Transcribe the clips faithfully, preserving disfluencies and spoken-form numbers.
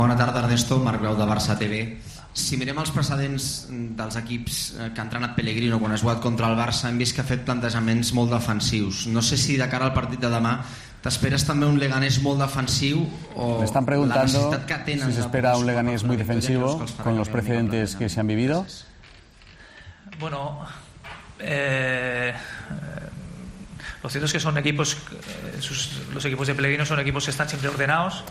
Bona tarda, Ernesto. Marc Grau de Barça T V. Si mirem els precedents dels equips que ha entrenat Pellegrino quan ha jugat contra el Barça, hem vist que ha fet plantejaments molt defensius. No sé si de cara al partit de demà t'esperes també un Leganés molt defensiu o Me están preguntando si se espera un Leganés muy defensivo con los precedentes que se han vivido. Bueno, eh, lo cierto es que son equipos, eh, sus, los equipos de Pellegrino son equipos que están siempre ordenados.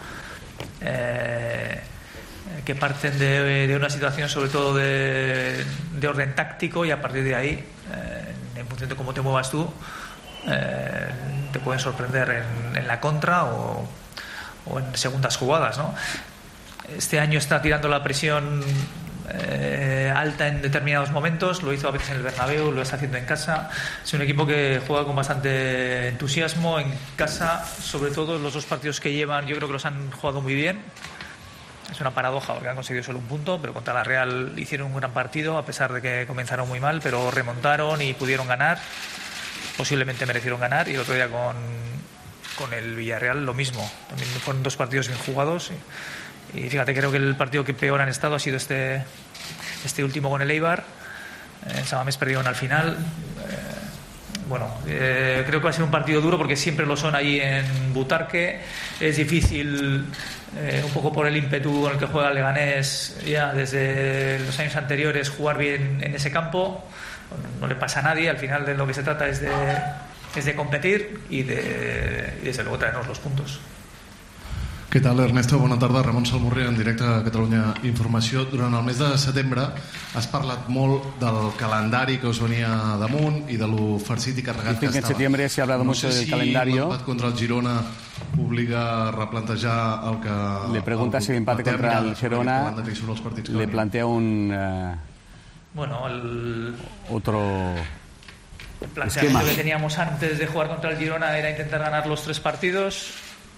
Eh, que parten de, de una situación sobre todo de, de orden táctico, y a partir de ahí, eh, en función de cómo te muevas tú, eh, te pueden sorprender en, en la contra o, o en segundas jugadas, ¿no? Este año está tirando la presión eh, alta en determinados momentos, lo hizo a veces en el Bernabéu, lo está haciendo en casa. Es un equipo que juega con bastante entusiasmo en casa, sobre todo los dos partidos que llevan yo creo que los han jugado muy bien. Es una paradoja porque han conseguido solo un punto, pero contra la Real hicieron un gran partido a pesar de que comenzaron muy mal, pero remontaron y pudieron ganar, posiblemente merecieron ganar. Y el otro día con, con el Villarreal lo mismo, también fueron dos partidos bien jugados. Y, y fíjate, creo que el partido que peor han estado ha sido este, este último con el Eibar. En Samamés perdieron al final. Eh, bueno, eh, creo que va a ser un partido duro porque siempre lo son ahí en Butarque. Es difícil, eh, un poco por el ímpetu con el que juega el Leganés ya desde los años anteriores, jugar bien en ese campo. No le pasa a nadie. Al final de lo que se trata es de, es de competir y, de, y desde luego traernos los puntos. Què tal, Ernesto? Bona tarda. Ramon Salmurri, en directe a Catalunya Informació. Durant el mes de setembre has parlat molt del calendari que us venia damunt i de lo farcit i carregat que estava. En septiembre se ha hablado mucho del calendario. No sé si l'empat contra el Girona obliga a replantejar el que... Le pregunta si l'empate contra el Girona le plantea un... Uh, bueno, el... otro... El planteamiento que teníamos antes de jugar contra el Girona era intentar ganar los tres partidos.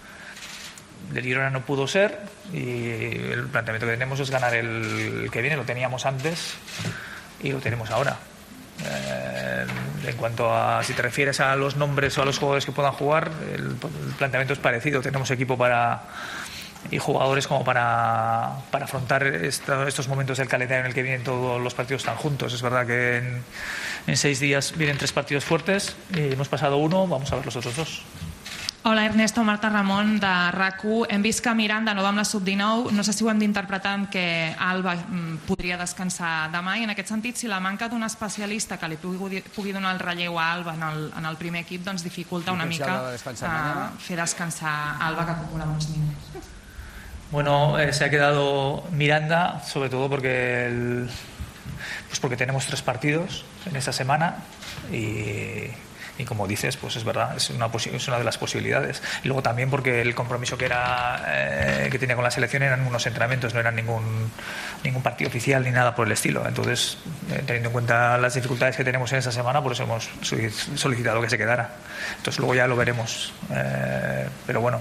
El Girona no pudo ser y el planteamiento que tenemos es ganar el que viene. Lo teníamos antes y lo tenemos ahora. Eh, en cuanto a si te refieres a los nombres o a los jugadores que puedan jugar, el, el planteamiento es parecido. Tenemos equipo para y jugadores como para, para afrontar esta, estos momentos del calendario en el que vienen todos los partidos tan juntos. Es verdad que en, en seis días vienen tres partidos fuertes y hemos pasado uno, vamos a ver los otros dos. Hola, Ernesto, Marta Ramon, de R A C u. Hem vist que Miranda no va amb la sub dinou. No sé si ho hem d'interpretar en que Alba podria descansar demà, i en aquest sentit, si la manca d'un especialista que li pugui, pugui donar el relleu a Alba en el, en el primer equip, doncs dificulta una mica uh, fer descansar Alba, que acumula uns minuts. Bueno, eh, se ha quedado Miranda, sobre todo porque, el, pues porque tenemos tres partidos en esta semana y... Y como dices, pues es verdad, es una, es una de las posibilidades. Y luego también porque el compromiso que era eh, que tenía con la selección eran unos entrenamientos, no eran ningún, ningún partido oficial ni nada por el estilo. Entonces, eh, teniendo en cuenta las dificultades que tenemos en esta semana, por eso hemos solicitado que se quedara. Entonces luego ya lo veremos. Eh, pero bueno,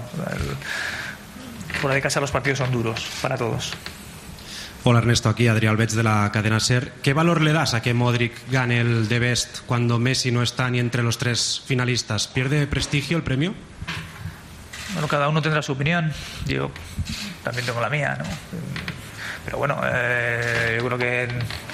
el, fuera de casa los partidos son duros para todos. Hola, Ernesto, aquí Adrián Albets de la cadena SER. ¿Qué valor le das a que Modric gane el The Best cuando Messi no está ni entre los tres finalistas? ¿Pierde prestigio el premio? Bueno, cada uno tendrá su opinión. Yo también tengo la mía, ¿no? Pero bueno, eh, yo creo que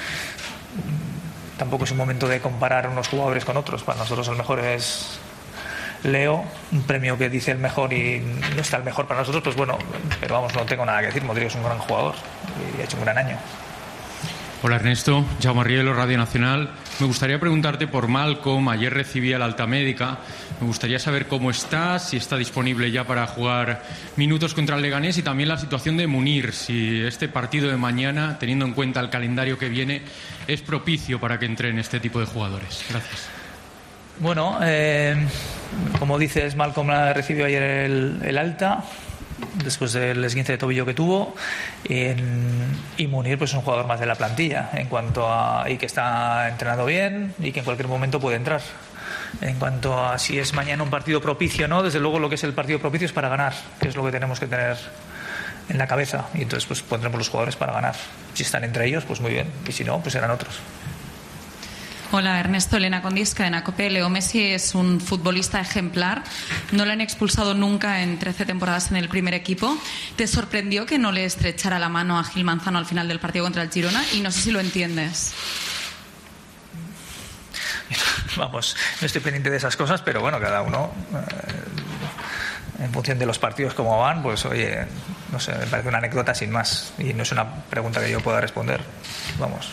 tampoco es un momento de comparar unos jugadores con otros. Para nosotros el mejor es Leo, un premio que dice el mejor y no está el mejor para nosotros, pues bueno, pero vamos, no tengo nada que decir. Modric es un gran jugador y ha hecho un gran año. Hola, Ernesto, Jaume Rielo, Radio Nacional. Me gustaría preguntarte por Malcom. Ayer recibía la alta médica. Me gustaría saber cómo está, si está disponible ya para jugar minutos contra el Leganés, y también la situación de Munir, si este partido de mañana, teniendo en cuenta el calendario que viene, es propicio para que entren este tipo de jugadores. Gracias. Bueno, eh, como dices, Malcom recibió ayer el, el alta después del esguince de tobillo que tuvo, en, y Munir pues es un jugador más de la plantilla en cuanto a, y que está entrenado bien y que en cualquier momento puede entrar. En cuanto a si es mañana un partido propicio, no, desde luego lo que es el partido propicio es para ganar, que es lo que tenemos que tener en la cabeza, y entonces pues pondremos los jugadores para ganar. Si están entre ellos, pues muy bien, y si no, pues serán otros. Hola, Ernesto, Elena Condis, Cadena COPE. Leo Messi es un futbolista ejemplar. No le han expulsado nunca en trece temporadas en el primer equipo. ¿Te sorprendió que no le estrechara la mano a Gil Manzano al final del partido contra el Girona? Y no sé si lo entiendes. Vamos, no estoy pendiente de esas cosas, pero bueno, cada uno, eh, en función de los partidos como van, pues oye, no sé, me parece una anécdota sin más. Y no es una pregunta que yo pueda responder. Vamos.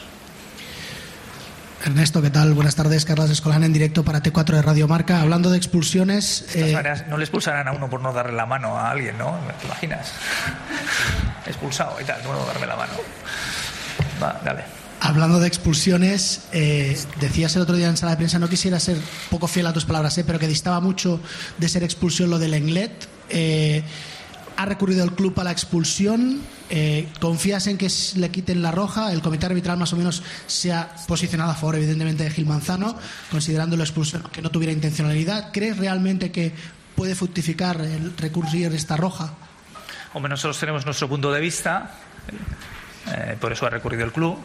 Ernesto, ¿qué tal? Buenas tardes, Carlos Escolán en directo para T cuatro de Radio Marca. Hablando de expulsiones... De todas maneras, no le expulsarán a uno por no darle la mano a alguien, ¿no? ¿Te imaginas? Expulsado y tal, no darme la mano. Va, dale. Hablando de expulsiones, eh, decías el otro día en sala de prensa, no quisiera ser poco fiel a tus palabras, eh, pero que distaba mucho de ser expulsión lo del Lenglet. Eh, ha recurrido el club a la expulsión. Eh, ¿Confías en que le quiten la roja? El comité arbitral más o menos se ha posicionado a favor, evidentemente, de Gil Manzano, considerando la expulsión que no tuviera intencionalidad. ¿Crees realmente que puede fructificar el recurrir esta roja? Hombre, nosotros tenemos nuestro punto de vista. Eh, por eso ha recurrido el club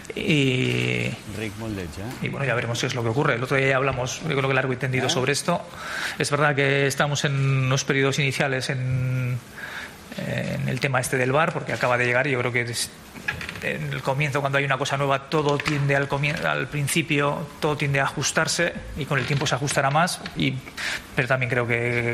y, y bueno, ya veremos qué es lo que ocurre. El otro día ya hablamos, yo creo que largo y tendido ¿Eh? sobre esto. Es verdad que estamos en los periodos iniciales en, en el tema este del V A R, porque acaba de llegar y yo creo que es, en el comienzo, cuando hay una cosa nueva, todo tiende al, al principio, todo tiende a ajustarse y con el tiempo se ajustará más. Y, pero también creo que,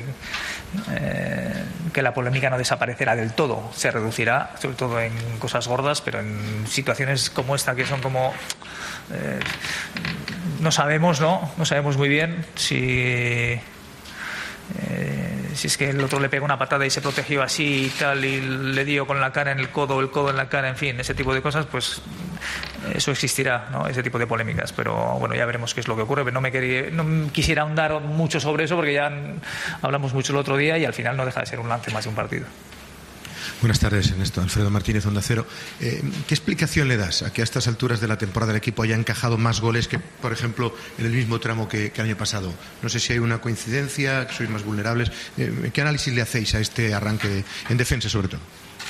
eh, que la polémica no desaparecerá del todo, se reducirá, sobre todo en cosas gordas, pero en situaciones como esta que son como eh, no sabemos, ¿no? No sabemos muy bien si Eh, si es que el otro le pega una patada y se protegió así y tal y le dio con la cara en el codo, el codo en la cara, en fin, ese tipo de cosas, pues eso existirá, ¿no? Ese tipo de polémicas, pero bueno, ya veremos qué es lo que ocurre. Pero no me quería, no quisiera ahondar mucho sobre eso porque ya hablamos mucho el otro día y al final no deja de ser un lance más de un partido. Buenas tardes, Ernesto. Alfredo Martínez, Onda Cero. Eh, ¿Qué explicación le das a que a estas alturas de la temporada el equipo haya encajado más goles que, por ejemplo, en el mismo tramo que, que el año pasado? No sé si hay una coincidencia, que sois más vulnerables. Eh, ¿Qué análisis le hacéis a este arranque de, en defensa, sobre todo?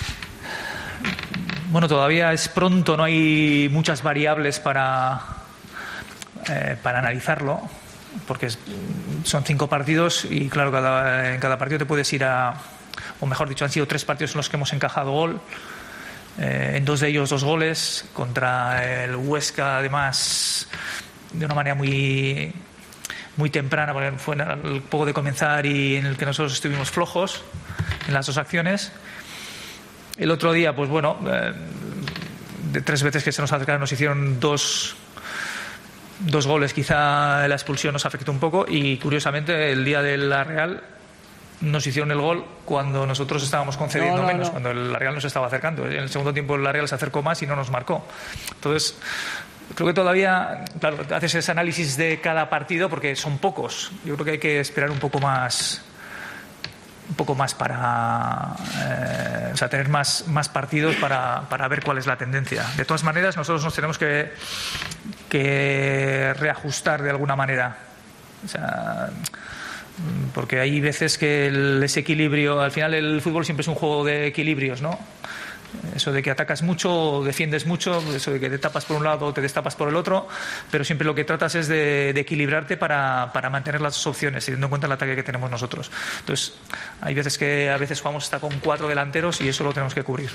Bueno, todavía es pronto, no hay muchas variables para, eh, para analizarlo, porque es, son cinco partidos y, claro, cada, en cada partido te puedes ir a... o mejor dicho, han sido tres partidos en los que hemos encajado gol, eh, en dos de ellos dos goles, contra el Huesca además de una manera muy muy temprana, porque fue al poco de comenzar y en el que nosotros estuvimos flojos en las dos acciones. El otro día, pues bueno, eh, de tres veces que se nos acercaron nos hicieron dos dos goles, quizá la expulsión nos afectó un poco y curiosamente el día de la Real nos hicieron el gol cuando nosotros estábamos concediendo no, no, menos, no. cuando la Real nos estaba acercando. En el segundo tiempo la Real se acercó más y no nos marcó. Entonces, creo que todavía, claro, haces ese análisis de cada partido porque son pocos. Yo creo que hay que esperar un poco más, un poco más para, eh, o sea, tener más, más partidos para, para ver cuál es la tendencia. De todas maneras, nosotros nos tenemos que, que reajustar de alguna manera. O sea, porque hay veces que el, ese equilibrio, al final el fútbol siempre es un juego de equilibrios, ¿no? Eso de que atacas mucho, defiendes mucho, eso de que te tapas por un lado o te destapas por el otro, pero siempre lo que tratas es de, de equilibrarte para, para mantener las dos opciones, teniendo en cuenta el ataque que tenemos nosotros. Entonces, hay veces que a veces jugamos hasta con cuatro delanteros y eso lo tenemos que cubrir.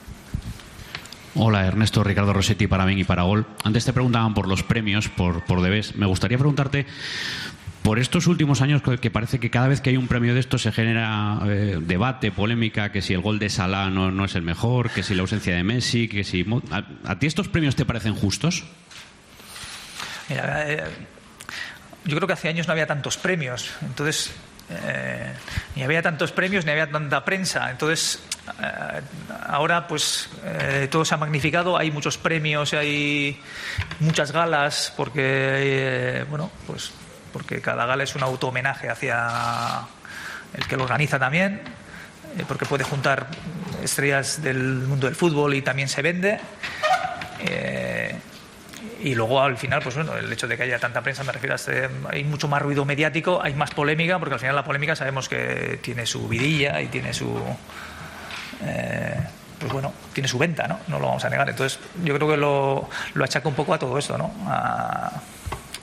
Hola, Ernesto, Ricardo Rossetti para Ben y para Gol. Antes te preguntaban por los premios, por, por Debes. Me gustaría preguntarte por estos últimos años que parece que cada vez que hay un premio de estos se genera eh, debate, polémica, que si el gol de Salah no, no es el mejor, que si la ausencia de Messi, que si... ¿A, a ti estos premios te parecen justos? Mira, eh, yo creo que hace años no había tantos premios, entonces eh, ni había tantos premios ni había tanta prensa, entonces eh, ahora pues eh, todo se ha magnificado, hay muchos premios, hay muchas galas, porque eh, bueno, pues porque cada gala es un auto-homenaje hacia el que lo organiza también, eh, porque puede juntar estrellas del mundo del fútbol y también se vende. Eh, y luego al final, pues bueno, el hecho de que haya tanta prensa, me refiero a este, hay mucho más ruido mediático, hay más polémica, porque al final la polémica sabemos que tiene su vidilla y tiene su... Eh, pues bueno, tiene su venta, ¿no? No lo vamos a negar. Entonces yo creo que lo, lo achaca un poco a todo esto, ¿no? A,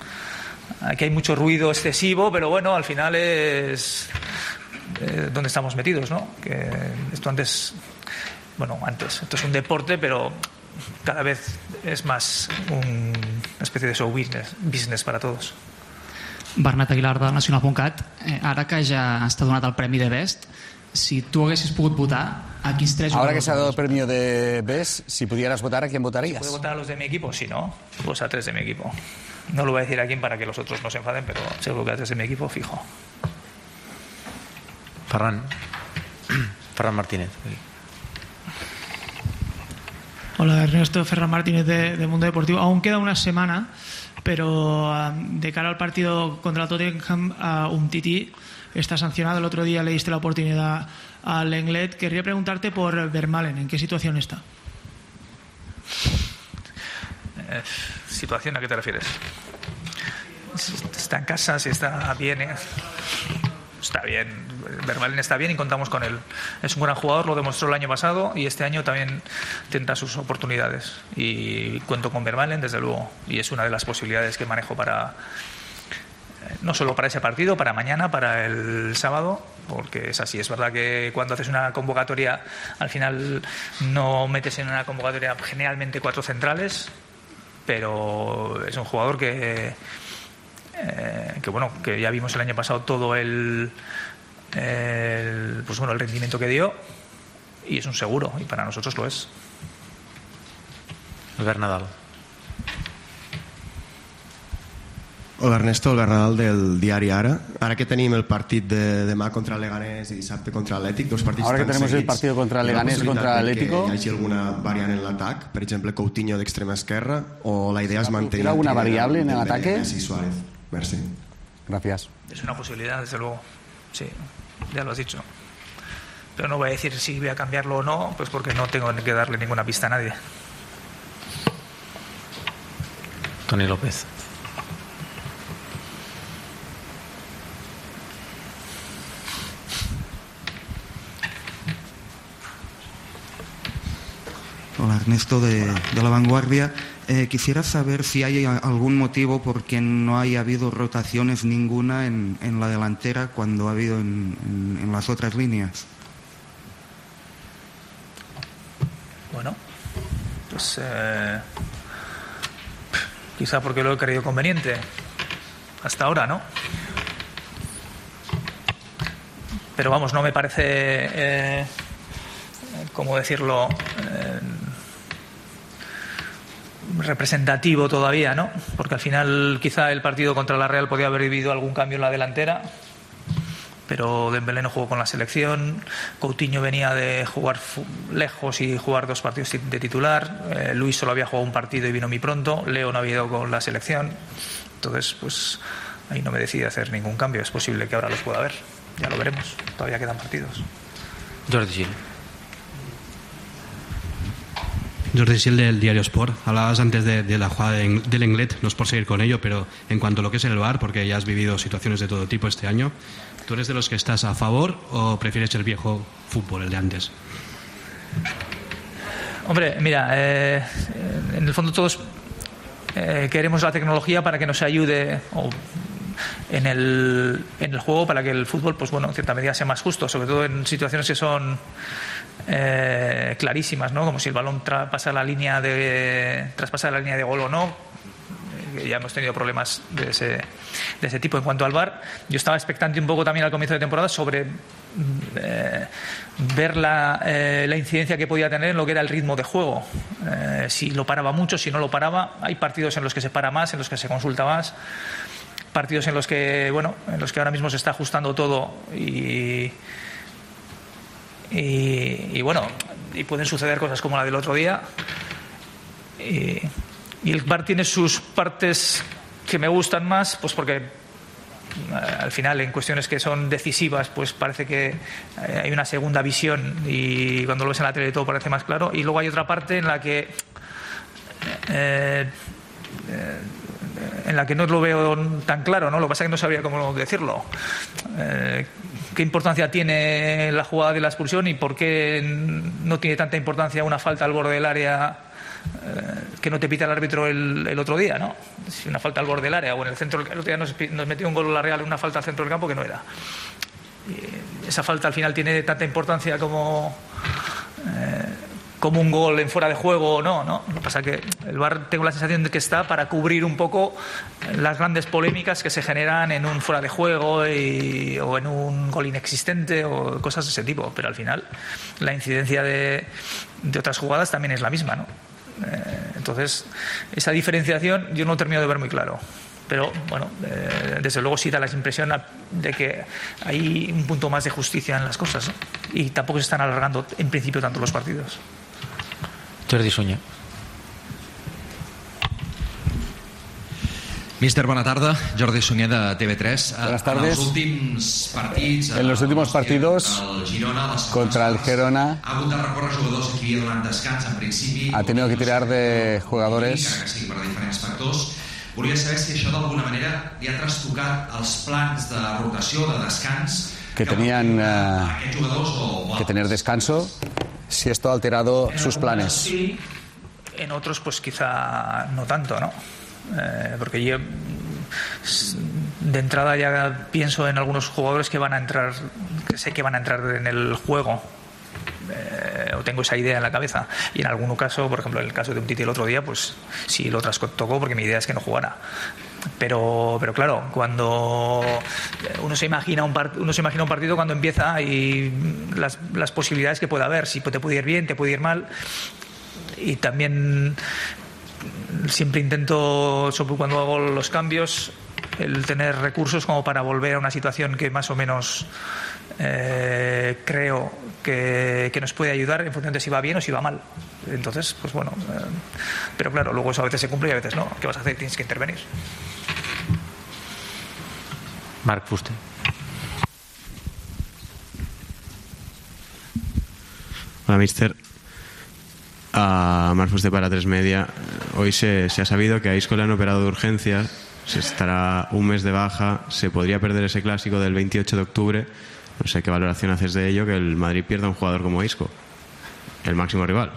aquí hay mucho ruido excesivo, pero bueno, al final es eh, donde estamos metidos, ¿no? Que esto antes, bueno, antes, esto es un deporte, pero cada vez és más un, una espècie de show business, business para todos. Bernat Aguilar de Nacional punt cat. Eh, ara que ja està donat el premi de Best, si tu haguessis pogut votar, a quins tres... Ahora que se ha dado el premio de Best, si pudieras votar, ¿a quién votarías? ¿Puedo votar a los de mi equipo? Sí, ¿no? Pues a tres de mi equipo. No lo voy a decir a quién para que los otros no se enfaden, pero seguro que a tres de mi equipo, fijo. Ferran. Ferran Martínez. Hola, Ernesto. Ferran Martínez de, de Mundo Deportivo. Aún queda una semana, pero um, de cara al partido contra el Tottenham, uh, Umtiti está sancionado. El otro día le diste la oportunidad al Lenglet. Querría preguntarte por Vermaelen. ¿En qué situación está? Eh, ¿Situación a qué te refieres? Si está en casa, si está bien... Eh. Está bien, Vermaelen está bien y contamos con él. Es un gran jugador, lo demostró el año pasado y este año también tendrá sus oportunidades. Y cuento con Vermaelen, desde luego, y es una de las posibilidades que manejo para, no solo para ese partido, para mañana, para el sábado, porque es así. Es verdad que cuando haces una convocatoria, al final no metes en una convocatoria generalmente cuatro centrales, pero es un jugador que... Eh, que bueno, que ya vimos el año pasado todo el, el pues bueno, el rendimiento que dio, y es un seguro, y para nosotros lo es. Albert Nadal. Hola Ernesto, Albert Nadal del diari Ara. Ara que tenim el partit de demà contra el Leganés i dissabte contra l'Atlètic, dos partits Ahora que tan tenemos seguits, el partido contra el Leganés y contra el Atlético, que hi hagi alguna variant en l'atac, per exemple Coutinho d'extrema esquerra, o la idea és mantenir... ¿Tiene alguna variable en el ataque? Messi y Suárez. Merci. Gracias. Es una posibilidad, desde luego. Sí, ya lo has dicho. Pero no voy a decir si voy a cambiarlo o no, pues porque no tengo que darle ninguna pista a nadie. Toni López. Hola, Ernesto de, de La Vanguardia. Eh, quisiera saber si hay algún motivo por qué no haya habido rotaciones ninguna en, en la delantera cuando ha habido en, en, en las otras líneas. Bueno, pues eh, quizá porque lo he creído conveniente hasta ahora, ¿no? Pero vamos, no me parece, eh, ¿cómo decirlo? Eh, representativo todavía, ¿no? Porque al final quizá el partido contra la Real podía haber vivido algún cambio en la delantera, pero Dembélé no jugó con la selección, Coutinho venía de jugar lejos y jugar dos partidos de titular, eh, Luis solo había jugado un partido y vino muy pronto, Leo no había ido con la selección, entonces pues ahí no me decidí a hacer ningún cambio. Es posible que ahora los pueda haber, ya lo veremos, todavía quedan partidos. Jordi Gil. Jordi Gil del Diario Sport. Hablabas antes de, de la jugada de, de Lenglet, no es por seguir con ello, pero en cuanto a lo que es el V A R, porque ya has vivido situaciones de todo tipo este año, ¿tú eres de los que estás a favor o prefieres el viejo fútbol, el de antes? Hombre, mira, eh, en el fondo todos eh, queremos la tecnología para que nos ayude o en el, en el juego, para que el fútbol, pues bueno, en cierta medida sea más justo, sobre todo en situaciones que son eh, clarísimas, ¿no? Como si el balón traspasa la línea de traspasa la línea de gol o no. Eh, ya hemos tenido problemas de ese, de ese tipo. En cuanto al V A R, yo estaba expectante un poco también al comienzo de temporada sobre eh, ver la, eh, la incidencia que podía tener en lo que era el ritmo de juego. Eh, si lo paraba mucho, si no lo paraba. Hay partidos en los que se para más, en los que se consulta más. Partidos en los que, bueno, en los que ahora mismo se está ajustando todo y, y, y bueno, y pueden suceder cosas como la del otro día. Y, y el V A R tiene sus partes que me gustan más, pues porque al final en cuestiones que son decisivas, pues parece que hay una segunda visión y cuando lo ves en la tele todo parece más claro. Y luego hay otra parte en la que eh, eh, en la que no lo veo tan claro, ¿no? Lo que pasa es que no sabría cómo decirlo. Eh, ¿Qué importancia tiene la jugada de la expulsión y por qué no tiene tanta importancia una falta al borde del área? Eh, que no te pita el árbitro el, el otro día, ¿no? Si una falta al borde del área o en el centro, el otro día nos, nos metió un gol la Real en una falta al centro del campo que no era. Y esa falta al final tiene tanta importancia como eh, como un gol en fuera de juego o no, ¿no? Lo que pasa es que el V A R tengo la sensación de que está para cubrir un poco las grandes polémicas que se generan en un fuera de juego y, o en un gol inexistente o cosas de ese tipo, pero al final la incidencia de, de otras jugadas también es la misma, ¿no? Eh, entonces, esa diferenciación yo no termino de ver muy claro. Pero, bueno, eh, desde luego sí da la impresión de que hay un punto más de justicia en las cosas, ¿no? Y tampoco se están alargando en principio tanto los partidos. Jordi Sunyer. Míster, bona tarda. Jordi Sunyer de T V tres. Buenas tardes. En los últims partits, en los últimos partidos el Girona, contra el Girona ha hagut de recórrer jugadors que havia donat descans en principi. Ha tenido que tirar de jugadores. Que sigui per diferents factors. Volia saber si això d'alguna manera li ha trastocat els plans de rotació, de descans que tenían eh, que tener descanso, si esto ha alterado sus planes. Sí, en otros pues quizá no tanto, ¿no? Eh, porque yo de entrada ya pienso en algunos jugadores que van a entrar, que sé que van a entrar en el juego. Eh, o tengo esa idea en la cabeza, y en algún caso, por ejemplo en el caso de Umtiti el otro día, pues sí lo trastocó porque mi idea es que no jugara, pero pero claro, cuando uno se imagina un part- uno se imagina un partido cuando empieza y las, las posibilidades que puede haber, si te puede ir bien, te puede ir mal, y también siempre intento, sobre cuando hago los cambios, el tener recursos como para volver a una situación que más o menos eh, creo que, que nos puede ayudar en función de si va bien o si va mal. Entonces, pues bueno, eh, pero claro, luego eso a veces se cumple y a veces no. ¿Qué vas a hacer? Tienes que intervenir. Marc Fuster. Hola, mister. A Marc Fuster para tres Media. Hoy se, se ha sabido que a Isco le han operado de urgencia, se estará un mes de baja, se podría perder ese clásico del veintiocho de octubre. No sé qué valoración haces de ello, que el Madrid pierda un jugador como Isco, el máximo rival.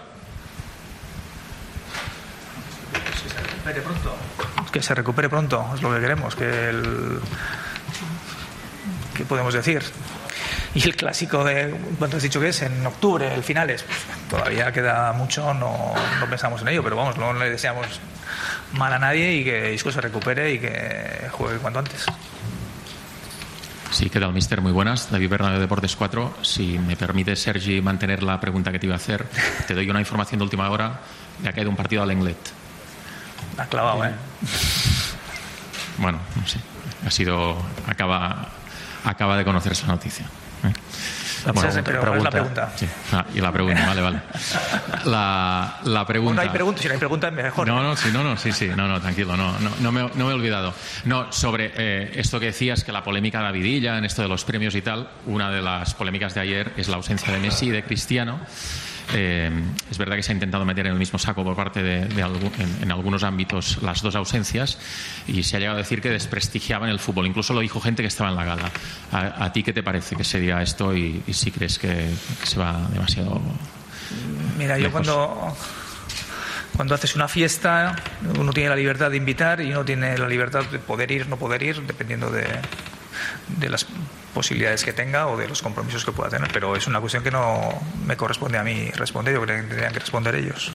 Que se recupere pronto. Que se recupere pronto, es lo que queremos. Que el... ¿Qué podemos decir? Y el clásico de, ¿cuánto has dicho que es? En octubre, el finales. Pues todavía queda mucho, no, no pensamos en ello, pero vamos, no le deseamos mal a nadie y que Isco se recupere y que juegue cuanto antes. Sí, ¿qué tal, mister? Muy buenas. David Bernabéu, Deportes cuatro. Si me permite, Sergi, mantener la pregunta que te iba a hacer, te doy una información de última hora. Le ha caído un partido al Lenglet. Ha clavado, ¿eh? Bueno, no sé. Ha sido... Acaba, acaba de conocer esa noticia. ¿eh? Bueno, sí, pero pregunta. Es la pregunta. Sí. Ah, y la pregunta, vale, vale. La, la pregunta. No hay pregunta, si no hay pregunta es mejor. No, no, sí, no, no, sí, sí, no, no, tranquilo, no, no, no, me, no me he olvidado. No, sobre eh, esto que decías, que la polémica de Davidilla, en esto de los premios y tal, una de las polémicas de ayer es la ausencia de Messi y de Cristiano. Eh, es verdad que se ha intentado meter en el mismo saco por parte de, de algún, en, en algunos ámbitos las dos ausencias, y se ha llegado a decir que desprestigiaban el fútbol. Incluso lo dijo gente que estaba en la gala. ¿A, a ti qué te parece que se diga esto y, y si crees que, que se va demasiado Mira, lejos? Yo cuando cuando haces una fiesta uno tiene la libertad de invitar y uno tiene la libertad de poder ir, no poder ir, dependiendo de, de las posibilidades que tenga o de los compromisos que pueda tener, pero es una cuestión que no me corresponde a mí responder, yo creo que tendrían que responder ellos.